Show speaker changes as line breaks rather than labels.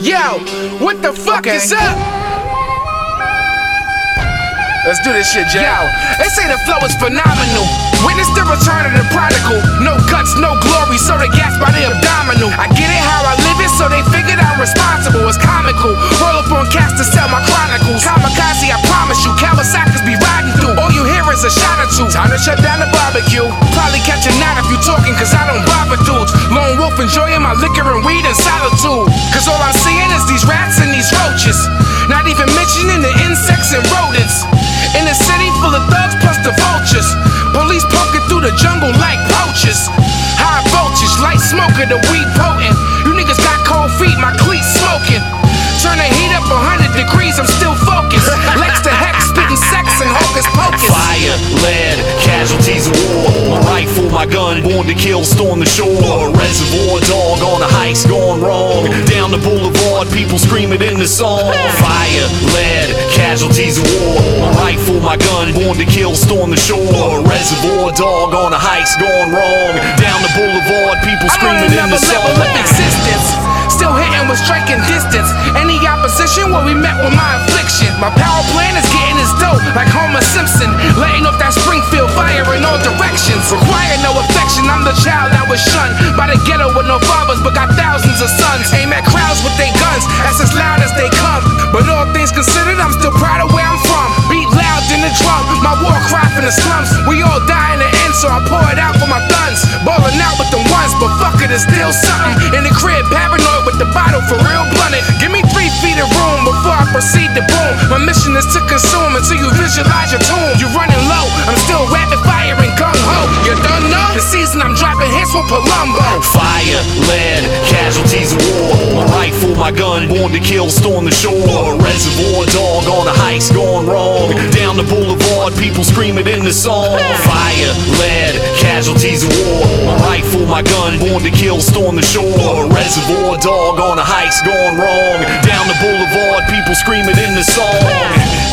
Yo, what the fuck is up? Let's do this shit, Jay. Yo, they say the flow is phenomenal. Witness the return of the prodigal. No guts, no glory, so they gas by the abdominal. I get it how I live it, so they figured I'm responsible. It's comical. Roll up on cast to sell my chronicles. Kamikaze, I promise you, Kawasaki's be riding through. All you hear is a shot or two. Time to shut down the barbecue. Probably catch a knot if you talking, cause I don't bother dudes. Lone wolf enjoying my liquor and weed in solitude. Cause all I'm seeing is these rats and these roaches. Not even mentioning the insects and rodents. In a city full of thugs plus the vultures. Police poking through the jungle like poachers. High voltage, light smoker, the weed potent. You niggas got cold feet, my cleats smoking. Turn the heat up 100 degrees, I'm still focused. Lex the hex, spitting sex and hocus pocus.
Fire, lead, casualties of war. My rifle, my gun, born to kill, storm the shore. Reservoir dog on a heist gone wrong. Down the boulevard, people scream it in the song. Fire, lead, casualties of war. My rifle, my gun, born to kill, storm the shore. Reservoir dog on a heist gone wrong. Down the boulevard, people scream it in the song.
Level of existence. Still hitting with striking distance. Any opposition, well, we met with my affliction. My power plan is getting as dope, like Homer Simpson. Letting off that Springfield fire in all directions. Require no affection, I'm the child that was shunned by the ghetto with no fathers, but got thousands of sons. Aim at crowds with their guns, that's as loud as they come. But all things considered, I'm still proud of where I'm from. Beat loud in the drum, my war cry from the slums. We all die in the end, so I pour it out for my guns. Ballin' out with them ones, but fuck it, it's still something. In the crib, paranoid with the bottle for real blunted. Give me 3 feet of room before I proceed to boom. My mission is to consume until you visualize your tomb. You running low, I'm still rapid fire and gung ho. You don't know the season I'm dropping hits with Palumbo.
Fire, lead, casualties of war. My rifle, my gun, born to kill, storm the shore. Reservoir dog on a heist gone wrong. Down the boulevard, people scream it in the song. Fire, lead, casualties of war. My rifle, my gun, born to kill, storm the shore. Reservoir dog on a heist gone wrong. Down the boulevard, people scream it in the song.